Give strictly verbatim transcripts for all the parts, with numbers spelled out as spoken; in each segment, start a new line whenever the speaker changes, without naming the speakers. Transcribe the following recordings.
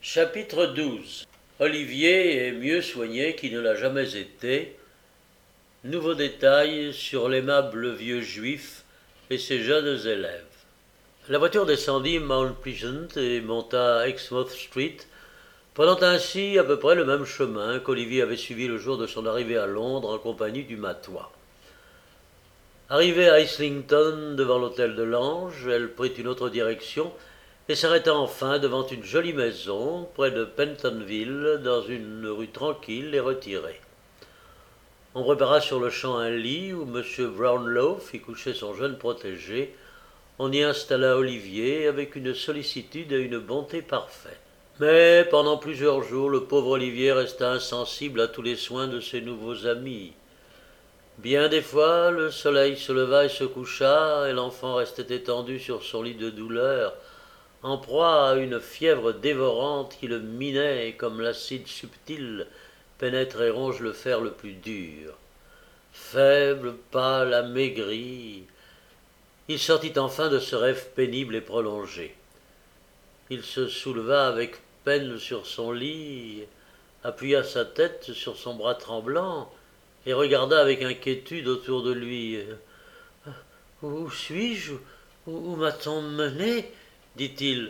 Chapitre douze. Olivier est mieux soigné qu'il ne l'a jamais été. Nouveaux détails sur l'aimable vieux juif et ses jeunes élèves. La voiture descendit Mount Pleasant et monta Exmouth Street, prenant ainsi à peu près le même chemin qu'Olivier avait suivi le jour de son arrivée à Londres en compagnie du matois. Arrivée à Islington devant l'hôtel de l'Ange, elle prit une autre direction et s'arrêta enfin devant une jolie maison près de Pentonville, dans une rue tranquille et retirée. On prépara sur le champ un lit où M. Brownlow fit coucher son jeune protégé. On y installa Olivier avec une sollicitude et une bonté parfaites. Mais pendant plusieurs jours, le pauvre Olivier resta insensible à tous les soins de ses nouveaux amis. Bien des fois, le soleil se leva et se coucha, et l'enfant restait étendu sur son lit de douleur, en proie à une fièvre dévorante qui le minait comme l'acide subtil pénètre et ronge le fer le plus dur. Faible, pâle, amaigri, il sortit enfin de ce rêve pénible et prolongé. Il se souleva avec peine sur son lit, appuya sa tête sur son bras tremblant et regarda avec inquiétude autour de lui. « Où suis-je? Où, où m'a-t-on mené ?» dit-il.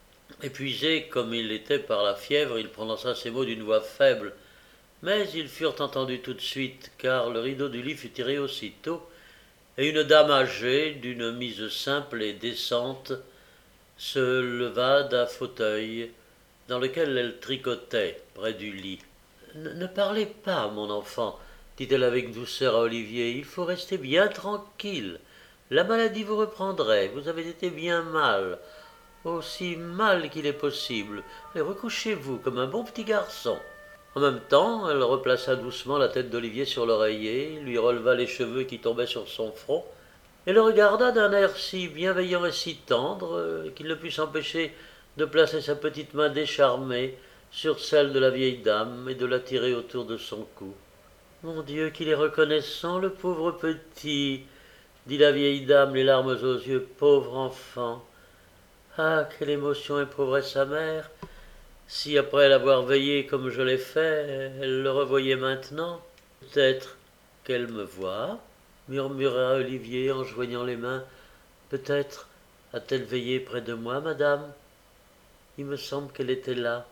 Épuisé comme il l'était par la fièvre, il prononça ces mots d'une voix faible, mais ils furent entendus tout de suite, car le rideau du lit fut tiré aussitôt, et une dame âgée, d'une mise simple et décente, se leva d'un fauteuil dans lequel elle tricotait près du lit. « Ne parlez pas, mon enfant, dit-elle avec douceur à Olivier, il faut rester bien tranquille. La maladie vous reprendrait, vous avez été bien mal, aussi mal qu'il est possible, et recouchez-vous comme un bon petit garçon. » En même temps, elle replaça doucement la tête d'Olivier sur l'oreiller, lui releva les cheveux qui tombaient sur son front, et le regarda d'un air si bienveillant et si tendre qu'il ne put s'empêcher de placer sa petite main décharmée sur celle de la vieille dame et de la tirer autour de son cou. « Mon Dieu, qu'il est reconnaissant, le pauvre petit !» dit la vieille dame, les larmes aux yeux. « Pauvre enfant ! Ah, quelle émotion éprouverait sa mère si, après l'avoir veillé comme je l'ai fait, elle le revoyait maintenant. Peut-être qu'elle me voit, murmura Olivier en joignant les mains. Peut-être a-t-elle veillé près de moi, madame? Il me semble qu'elle était là.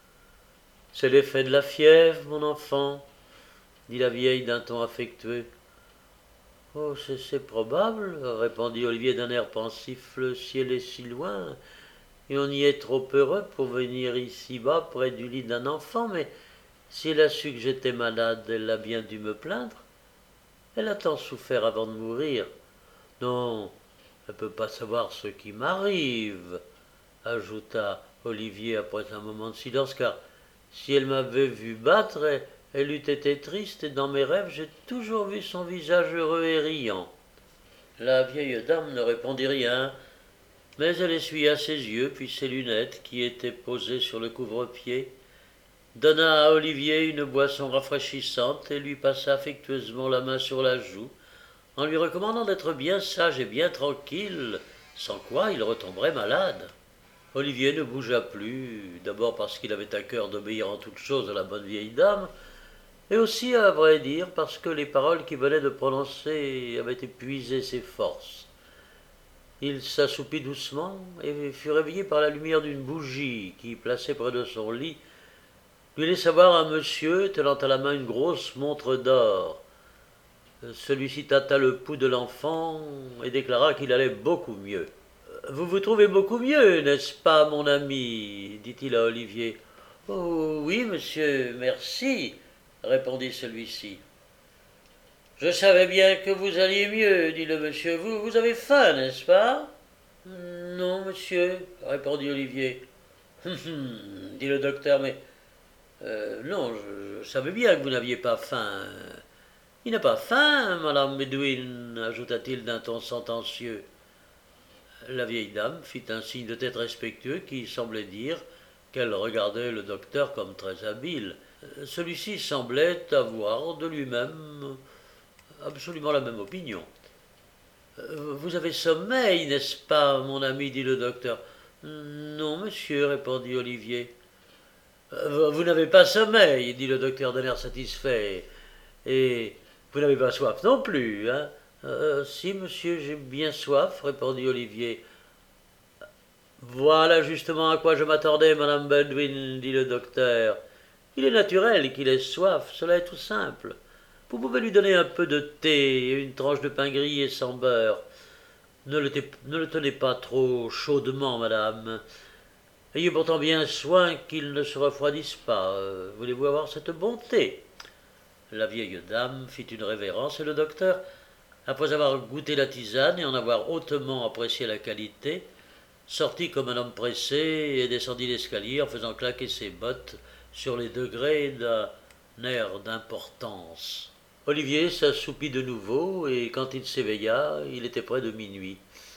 C'est l'effet de la fièvre, mon enfant, dit la vieille d'un ton affectueux. Oh, c'est, c'est probable, répondit Olivier d'un air pensif. Le ciel est si loin, et on y est trop heureux pour venir ici-bas près du lit d'un enfant, mais si elle a su que j'étais malade, elle a bien dû me plaindre. Elle a tant souffert avant de mourir. Non, elle ne peut pas savoir ce qui m'arrive, ajouta Olivier après un moment de silence, car si elle m'avait vu battre, elle, elle eût été triste, et dans mes rêves, j'ai toujours vu son visage heureux et riant. La vieille dame ne répondit rien, mais elle essuya ses yeux, puis ses lunettes, qui étaient posées sur le couvre-pied, donna à Olivier une boisson rafraîchissante et lui passa affectueusement la main sur la joue, en lui recommandant d'être bien sage et bien tranquille, sans quoi il retomberait malade. Olivier ne bougea plus, d'abord parce qu'il avait à cœur d'obéir en toutes choses à la bonne vieille dame, et aussi, à vrai dire, parce que les paroles qu'il venait de prononcer avaient épuisé ses forces. Il s'assoupit doucement et fut réveillé par la lumière d'une bougie qui, placée près de son lit, lui laissa voir un monsieur tenant à la main une grosse montre d'or. Celui-ci tâta le pouls de l'enfant et déclara qu'il allait beaucoup mieux. « Vous vous trouvez beaucoup mieux, n'est-ce pas, mon ami ?» dit-il à Olivier. « Oh oui, monsieur, merci, » répondit celui-ci. « Je savais bien que vous alliez mieux, dit le monsieur. Vous, vous avez faim, n'est-ce pas ?»« Non, monsieur, » répondit Olivier. « Hum, hum, dit le docteur, mais euh, non, je, je savais bien que vous n'aviez pas faim. »« Il n'a pas faim, madame Bedouin, ajouta-t-il d'un ton sentencieux. La vieille dame fit un signe de tête respectueux qui semblait dire qu'elle regardait le docteur comme très habile. Celui-ci semblait avoir de lui-même absolument la même opinion. « Vous avez sommeil, n'est-ce pas, mon ami ?» dit le docteur. « Non, monsieur, » répondit Olivier. Euh, Vous n'avez pas sommeil, dit le docteur d'un air satisfait. Et vous n'avez pas soif non plus, hein? Euh, si, monsieur, j'ai bien soif, répondit Olivier. Voilà justement à quoi je m'attendais, madame Baldwin, dit le docteur. Il est naturel qu'il ait soif, cela est tout simple. Vous pouvez lui donner un peu de thé et une tranche de pain grillé sans beurre. Ne le, ne le tenez pas trop chaudement, madame. Ayez pourtant bien soin qu'il ne se refroidisse pas. Euh, Voulez-vous avoir cette bonté? La vieille dame fit une révérence et le docteur, après avoir goûté la tisane et en avoir hautement apprécié la qualité, sortit comme un homme pressé et descendit l'escalier en faisant claquer ses bottes sur les degrés d'un air d'importance. Olivier s'assoupit de nouveau et quand il s'éveilla, il était près de minuit.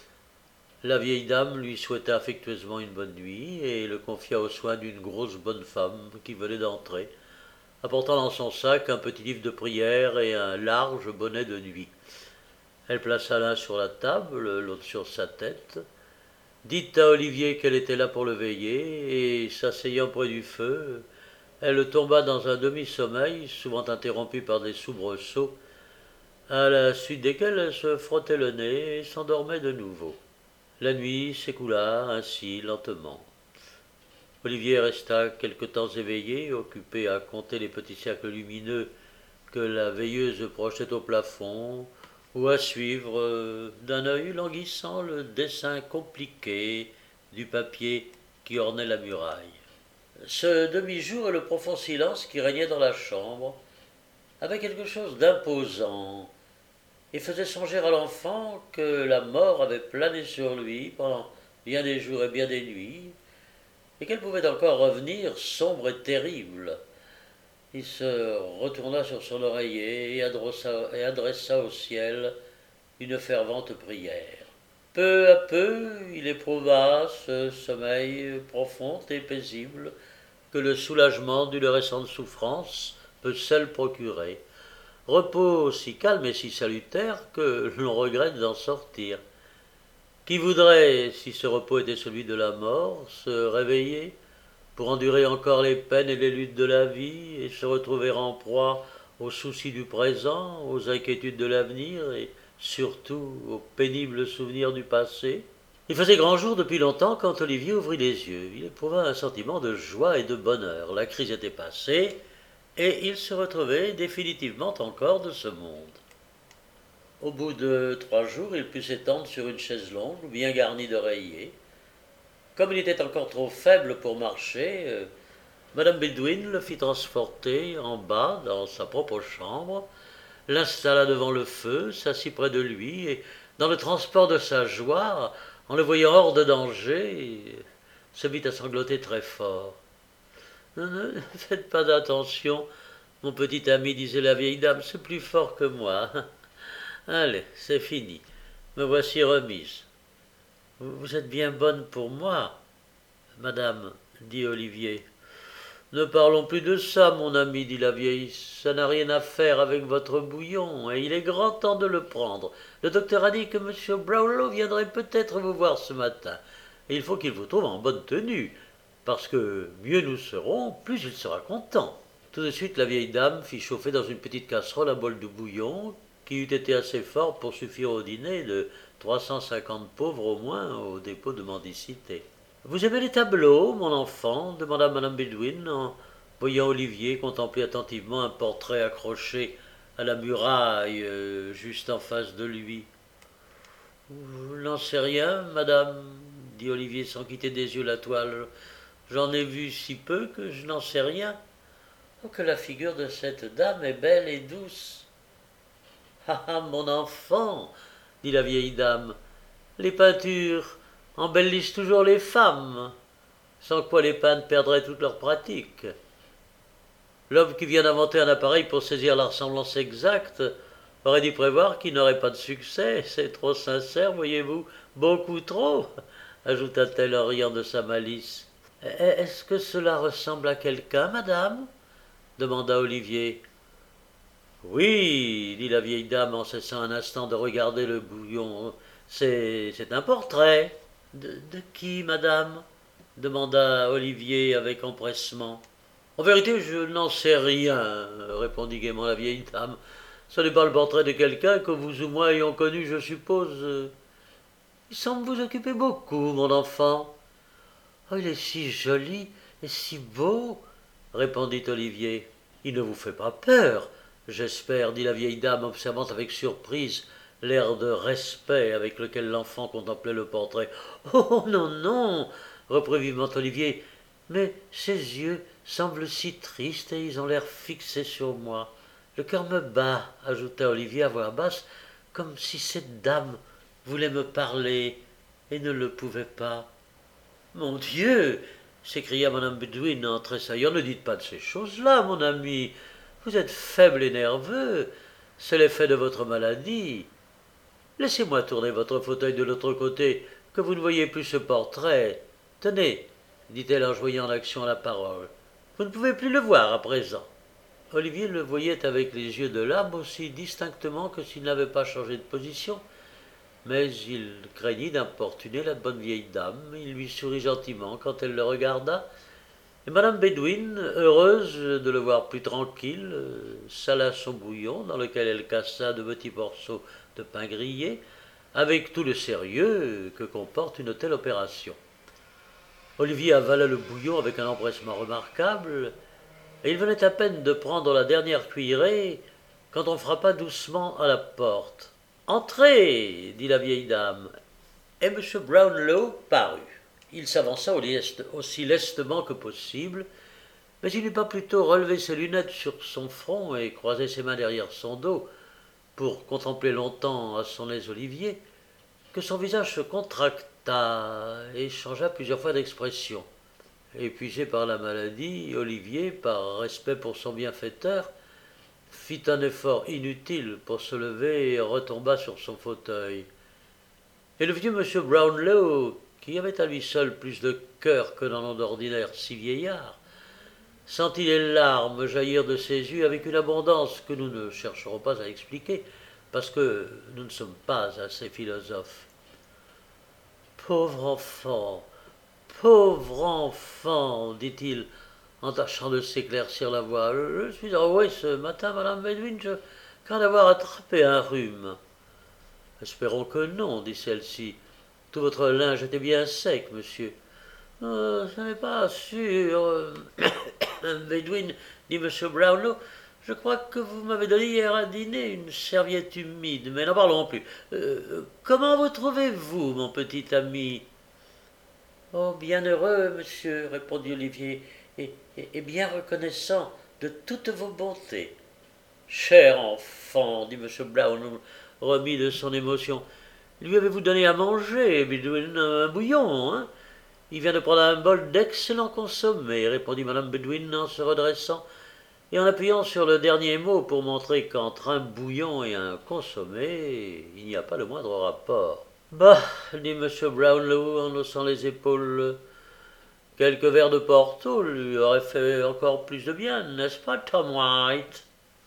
La vieille dame lui souhaita affectueusement une bonne nuit et le confia aux soins d'une grosse bonne femme qui venait d'entrer, apportant dans son sac un petit livre de prière et un large bonnet de nuit. Elle plaça l'un sur la table, l'autre sur sa tête, dit à Olivier qu'elle était là pour le veiller, et s'asseyant près du feu, elle tomba dans un demi-sommeil, souvent interrompu par des soubresauts, à la suite desquels elle se frottait le nez et s'endormait de nouveau. La nuit s'écoula ainsi lentement. Olivier resta quelque temps éveillé, occupé à compter les petits cercles lumineux que la veilleuse projetait au plafond, ou à suivre euh, d'un œil languissant le dessin compliqué du papier qui ornait la muraille. Ce demi-jour et le profond silence qui régnait dans la chambre avait quelque chose d'imposant et faisait songer à l'enfant que la mort avait plané sur lui pendant bien des jours et bien des nuits, et qu'elle pouvait encore revenir sombre et terrible. Il se retourna sur son oreiller et adressa, et adressa au ciel une fervente prière. Peu à peu, il éprouva ce sommeil profond et paisible que le soulagement d'une récente souffrance peut seul procurer. Repos si calme et si salutaire que l'on regrette d'en sortir. Qui voudrait, si ce repos était celui de la mort, se réveiller pour endurer encore les peines et les luttes de la vie et se retrouver en proie aux soucis du présent, aux inquiétudes de l'avenir et surtout aux pénibles souvenirs du passé? Il faisait grand jour depuis longtemps quand Olivier ouvrit les yeux. Il éprouva un sentiment de joie et de bonheur. La crise était passée et il se retrouvait définitivement encore de ce monde. Au bout de trois jours, il put s'étendre sur une chaise longue, bien garnie d'oreillers. Comme il était encore trop faible pour marcher, euh, madame Baldwin le fit transporter en bas dans sa propre chambre, l'installa devant le feu, s'assit près de lui, et dans le transport de sa joie, en le voyant hors de danger, se mit à sangloter très fort. Ne, ne faites pas d'attention, mon petit ami, disait la vieille dame, c'est plus fort que moi. Allez, c'est fini, me voici remise. Vous êtes bien bonne pour moi, madame, dit Olivier. Ne parlons plus de ça, mon ami, dit la vieille. Ça n'a rien à faire avec votre bouillon, et il est grand temps de le prendre. Le docteur a dit que M. Brownlow viendrait peut-être vous voir ce matin, et il faut qu'il vous trouve en bonne tenue, parce que mieux nous serons, plus il sera content. Tout de suite, la vieille dame fit chauffer dans une petite casserole un bol de bouillon, qui eût été assez fort pour suffire au dîner de trois cent cinquante pauvres au moins au dépôt de mendicité. « Vous aimez les tableaux, mon enfant » demanda madame Baldwin en voyant Olivier contempler attentivement un portrait accroché à la muraille euh, juste en face de lui. « Je n'en sais rien, madame, dit Olivier sans quitter des yeux la toile. J'en ai vu si peu que je n'en sais rien. Oh, que la figure de cette dame est belle et douce. »« Ah, ah, mon enfant, dit la vieille dame, les peintures embellissent toujours les femmes, sans quoi les peintres perdraient toute leur pratique. L'homme qui vient d'inventer un appareil pour saisir la ressemblance exacte aurait dû prévoir qu'il n'aurait pas de succès. C'est trop sincère, voyez-vous, beaucoup trop, ajouta-t-elle en riant de sa malice. « Est-ce que cela ressemble à quelqu'un, madame » demanda Olivier. « Oui, dit la vieille dame en cessant un instant de regarder le bouillon, c'est, c'est un portrait. »« De, de qui, madame » demanda Olivier avec empressement. En vérité, je n'en sais rien, répondit gaiement la vieille dame. Ce n'est pas le portrait de quelqu'un que vous ou moi ayons connu, je suppose. Il semble vous occuper beaucoup, mon enfant. Oh, il est si joli et si beau, répondit Olivier. Il ne vous fait pas peur, j'espère, dit la vieille dame, observant avec surprise l'air de respect avec lequel l'enfant contemplait le portrait. Oh non, non, reprit vivement Olivier, mais ses yeux semblent si tristes et ils ont l'air fixés sur moi. Le cœur me bat, ajouta Olivier à voix basse, comme si cette dame voulait me parler et ne le pouvait pas. Mon Dieu, s'écria madame Bedouin en tressaillant, ne dites pas de ces choses-là, mon ami. Vous êtes faible et nerveux. C'est l'effet de votre maladie. Laissez-moi tourner votre fauteuil de l'autre côté, que vous ne voyez plus ce portrait. Tenez, dit-elle en joignant en action la parole. Vous ne pouvez plus le voir à présent. Olivier le voyait avec les yeux de l'âme aussi distinctement que s'il n'avait pas changé de position. Mais il craignit d'importuner la bonne vieille dame. Il lui sourit gentiment quand elle le regarda. Et madame Bedouin, heureuse de le voir plus tranquille, sala son bouillon, dans lequel elle cassa de petits morceaux de pain grillé, avec tout le sérieux que comporte une telle opération. Olivier avala le bouillon avec un empressement remarquable, et il venait à peine de prendre la dernière cuillerée quand on frappa doucement à la porte. « Entrez » dit la vieille dame, et M. Brownlow parut. Il s'avança aussi lestement que possible, mais il n'eut pas plutôt relevé ses lunettes sur son front et croisé ses mains derrière son dos pour contempler longtemps à son aise Olivier, que son visage se contracta et changea plusieurs fois d'expression. Épuisé par la maladie, Olivier, par respect pour son bienfaiteur, fit un effort inutile pour se lever et retomba sur son fauteuil. Et le vieux monsieur Brownlow, qui avait à lui seul plus de cœur que n'en ont d'ordinaire six vieillards, sentit les larmes jaillir de ses yeux avec une abondance que nous ne chercherons pas à expliquer, parce que nous ne sommes pas assez philosophes. « Pauvre enfant, pauvre enfant, dit-il, en tâchant de s'éclaircir la voix. Je, je suis enroué ce matin, madame Bedouin, je crains d'avoir attrapé un rhume. Espérons que non, dit celle-ci. Tout votre linge était bien sec, monsieur. Euh, ce n'est pas sûr, Bedouin, dit monsieur Brownlow. Je crois que vous m'avez donné hier à dîner une serviette humide, mais n'en parlons plus. Euh, comment vous trouvez-vous, mon petit ami? Oh, bien heureux, monsieur, répondit Olivier, et, et, et bien reconnaissant de toutes vos bontés. Cher enfant, dit M. Brown, remis de son émotion, lui avez-vous donné à manger, Bedouin, un bouillon, hein? Il vient de prendre un bol d'excellent consommé, répondit Mme Bedouin en se redressant, et en appuyant sur le dernier mot pour montrer qu'entre un bouillon et un consommé, il n'y a pas le moindre rapport. Bah, dit M. Brownlow en haussant les épaules, quelques verres de Porto lui auraient fait encore plus de bien, n'est-ce pas, Tom White?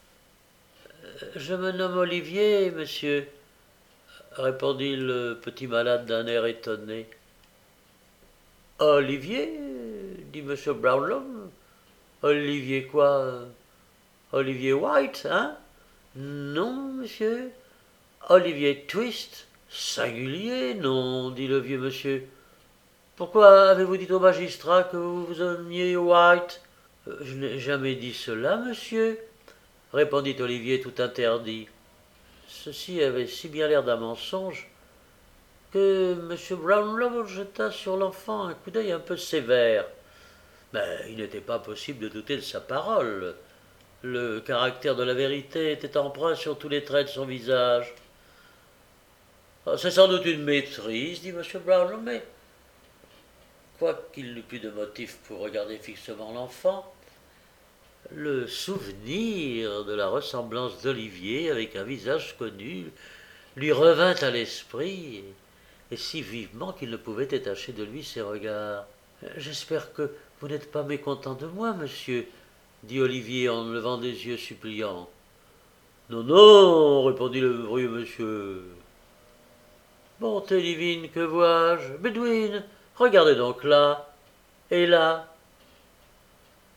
Je me nomme Olivier, monsieur, répondit le petit malade d'un air étonné. Olivier, dit M. Brownlow. Olivier quoi? Olivier White, hein? Non, monsieur. Olivier Twist. Singulier, non, dit le vieux monsieur. Pourquoi avez-vous dit au magistrat que vous vous nommiez White? Je n'ai jamais dit cela, monsieur, répondit Olivier tout interdit. Ceci avait si bien l'air d'un mensonge que M. Brownlow jeta sur l'enfant un coup d'œil un peu sévère. Mais il n'était pas possible de douter de sa parole. Le caractère de la vérité était empreint sur tous les traits de son visage. C'est sans doute une maîtrise, dit M. Brownlow, mais quoiqu'il n'eût plus de motif pour regarder fixement l'enfant, le souvenir de la ressemblance d'Olivier avec un visage connu lui revint à l'esprit, et, et si vivement qu'il ne pouvait détacher de lui ses regards. « J'espère que vous n'êtes pas mécontent de moi, monsieur, dit Olivier en levant des yeux suppliants. « Non, non, répondit le vieux monsieur. Bonté divine, que vois-je? Bedouin, regardez donc là, et là.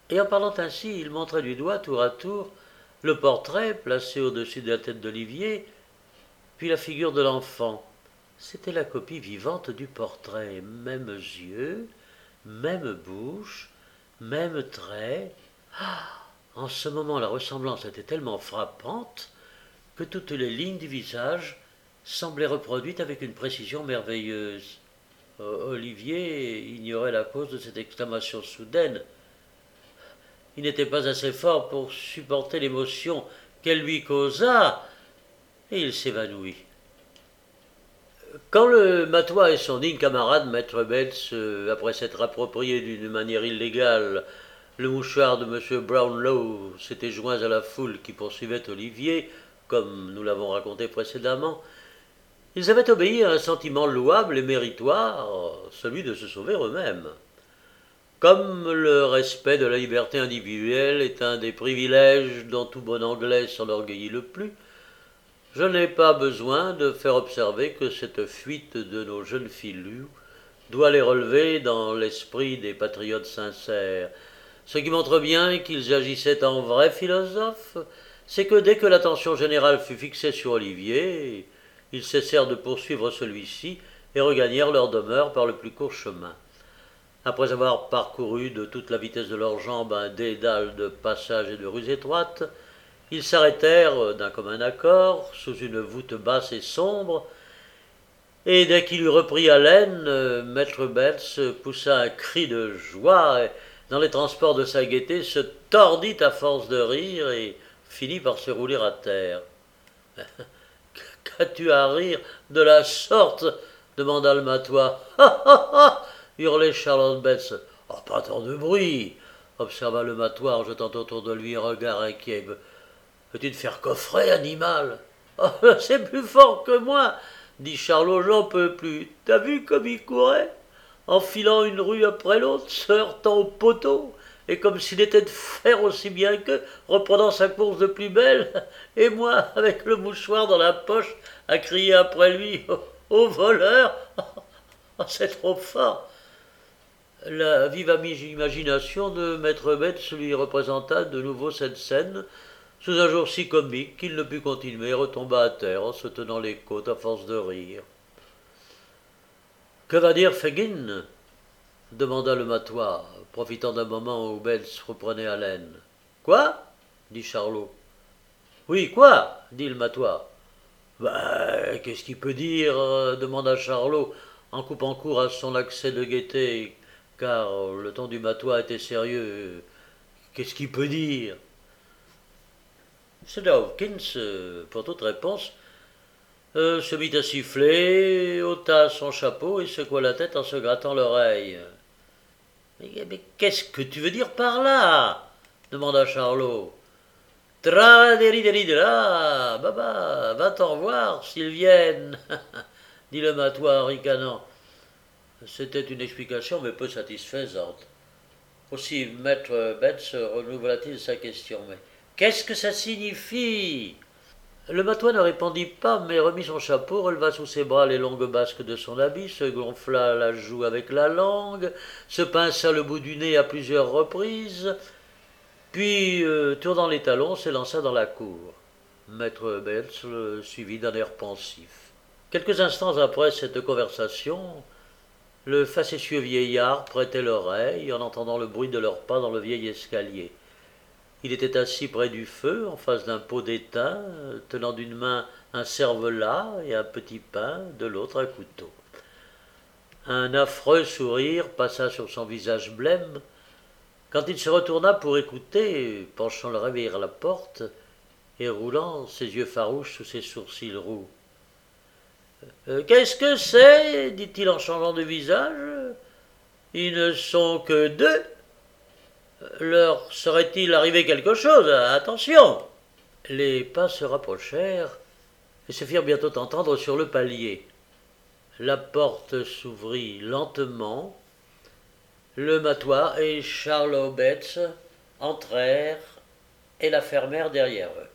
Et en parlant ainsi, il montrait du doigt tour à tour le portrait placé au-dessus de la tête d'Olivier, puis la figure de l'enfant. C'était la copie vivante du portrait, mêmes yeux, même bouche, même trait. Ah, en ce moment, la ressemblance était tellement frappante que toutes les lignes du visage semblaient reproduites avec une précision merveilleuse. Olivier ignorait la cause de cette exclamation soudaine. Il n'était pas assez fort pour supporter l'émotion qu'elle lui causa, et il s'évanouit. Quand le matois et son digne camarade, maître Bates, après s'être approprié d'une manière illégale le mouchoir de M. Brownlow, s'étaient joints à la foule qui poursuivait Olivier, comme nous l'avons raconté précédemment, ils avaient obéi à un sentiment louable et méritoire, celui de se sauver eux-mêmes. Comme le respect de la liberté individuelle est un des privilèges dont tout bon Anglais s'enorgueillit le plus, je n'ai pas besoin de faire observer que cette fuite de nos jeunes filous doit les relever dans l'esprit des patriotes sincères. Ce qui montre bien qu'ils agissaient en vrais philosophes, c'est que dès que l'attention générale fut fixée sur Olivier, ils cessèrent de poursuivre celui-ci et regagnèrent leur demeure par le plus court chemin. Après avoir parcouru de toute la vitesse de leurs jambes un dédale de passages et de rues étroites, ils s'arrêtèrent d'un commun accord sous une voûte basse et sombre, et dès qu'il eut repris haleine, maître Bates poussa un cri de joie et, dans les transports de sa gaieté, se tordit à force de rire et finit par se rouler à terre. « Qu'as-tu à rire de la sorte ?» demanda le matois. « Ha ha ha !» hurlait Charlotte Bates. « Oh, pas tant de bruit !» observa le matois en jetant autour de lui un regard inquiet. « Veux-tu te faire coffrer, animal ?»« Oh, c'est plus fort que moi !» dit Charlot. « J'en peux plus. T'as vu comme il courait, enfilant une rue après l'autre, se heurtant au poteau, et comme s'il était de fer aussi bien qu'eux, reprenant sa course de plus belle, et moi, avec le mouchoir dans la poche, à crier après lui « Au, au voleur !» Oh, c'est trop fort. La vive imagination de maître Bates lui représenta de nouveau cette scène, sous un jour si comique qu'il ne put continuer et retomba à terre en se tenant les côtes à force de rire. « Que va dire Fagin ?» demanda le matois, profitant d'un moment où Bates reprenait haleine. « Quoi ?» dit Charlot. « Oui, quoi ?» dit le matois. « Ben, qu'est-ce qu'il peut dire ?» demanda Charlot, en coupant court à son accès de gaieté, car le ton du matois était sérieux. « Qu'est-ce qu'il peut dire ?» M. Hawkins, pour toute réponse, euh, se mit à siffler, ôta son chapeau et secoua la tête en se grattant l'oreille. Mais, mais qu'est-ce que tu veux dire par là ? demanda Charlot. Tra-deri-deri-de-là, baba, va t'en voir s'ils viennent, dit le matois en ricanant. C'était une explication, mais peu satisfaisante. Aussi, maître Bates renouvela-t-il sa question. Mais qu'est-ce que ça signifie ? Le matois ne répondit pas, mais remit son chapeau, releva sous ses bras les longues basques de son habit, se gonfla la joue avec la langue, se pinça le bout du nez à plusieurs reprises, puis, euh, tournant les talons, s'élança dans la cour. Maître Bates le suivit d'un air pensif. Quelques instants après cette conversation, le facétieux vieillard prêtait l'oreille en entendant le bruit de leurs pas dans le vieil escalier. Il était assis près du feu, en face d'un pot d'étain, tenant d'une main un cervelas et un petit pain, de l'autre un couteau. Un affreux sourire passa sur son visage blême, quand il se retourna pour écouter, penchant le réveil à la porte, et roulant ses yeux farouches sous ses sourcils roux. Euh, « Qu'est-ce que c'est » dit-il en changeant de visage. « Ils ne sont que deux. Leur serait-il arrivé quelque chose ? Attention !» Les pas se rapprochèrent et se firent bientôt entendre sur le palier. La porte s'ouvrit lentement. Le matois et Charlot Bates entrèrent et la fermèrent derrière eux.